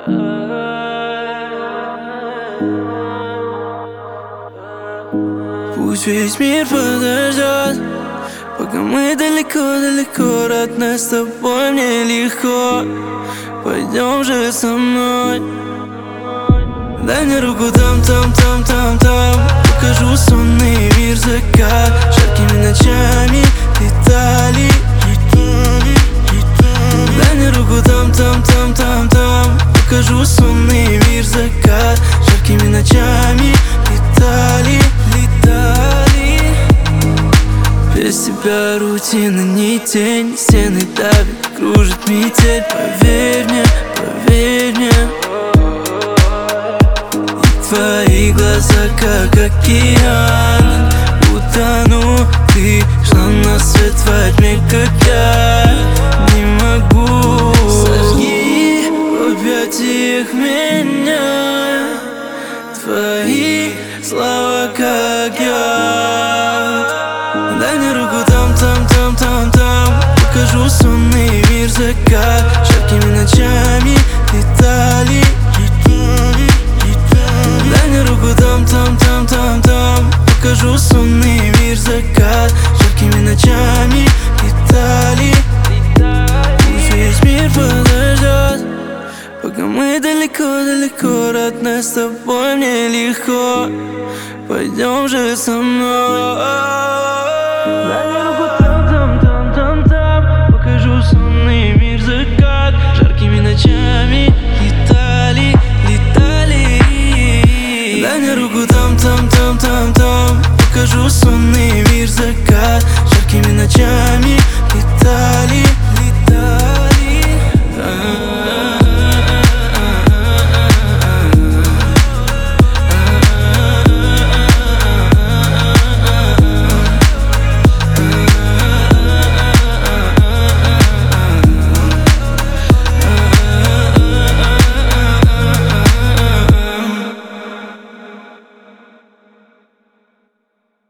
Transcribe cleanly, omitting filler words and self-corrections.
Пусть весь мир подождет, пока мы далеко-далеко, родная, с тобой мне легко. Пойдем же со мной. Дай мне руку там, покажу сонный мир, закат. Жаркими ночами летали. Дай мне руку там, покажу сонный мир, закат. Жаркими ночами летали. Без тебя рутина, ни тень, стены давят, кружит метель. Поверь мне, и твои глаза как океан. Утону, ты шла на свет во тьме, как я не могу. Сожги в объятиях меня, твои слова как яд. Дай мне руку там, покажу сонный мир, закат. Жаркими ночами летали. Дай мне руку там, покажу сонный мир, закат. Жаркими ночами летали. Пусть весь мир подождет, пока мы далеко-далеко, родная, с тобой мне легко. Пойдем же со мной.